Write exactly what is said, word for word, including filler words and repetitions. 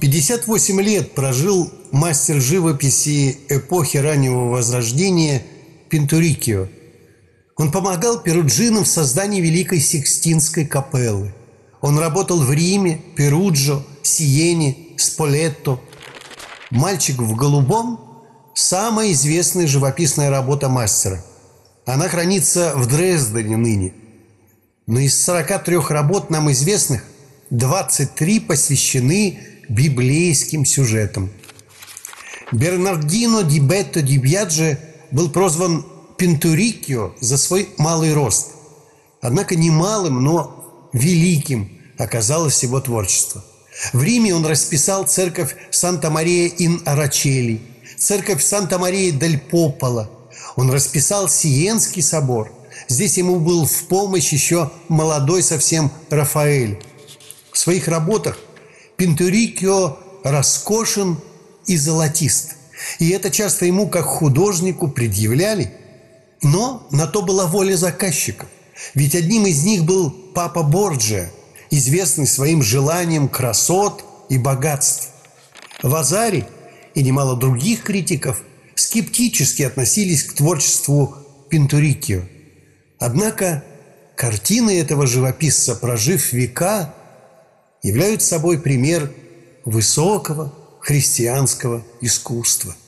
пятьдесят восемь лет прожил мастер живописи эпохи раннего Возрождения Пинтуриккио. Он помогал перуджинам в создании Великой Сикстинской капеллы. Он работал в Риме, Перуджо, Сиене, Сполетто. «Мальчик в голубом» – самая известная живописная работа мастера. Она хранится в Дрездене ныне. Но из сорока трёх работ нам известных двадцать три посвящены библейским сюжетам. Бернардино ди Бетто ди Бьяджи был прозван Пинтуриккио за свой малый рост. Однако не малым, но великим оказалось его творчество. В Риме он расписал церковь Санта-Мария-ин-Арачели, церковь Санта-Мария-дель-Пополо. Он расписал Сиенский собор. Здесь ему был в помощь еще молодой совсем Рафаэль. В своих работах Пинтуриккио роскошен и золотист. И это часто ему, как художнику, предъявляли. Но на то была воля заказчиков. Ведь одним из них был папа Борджиа, известный своим желанием красот и богатств. Вазари и немало других критиков скептически относились к творчеству Пинтуриккио. Однако картины этого живописца, прожив века, являются собой пример высокого христианского искусства.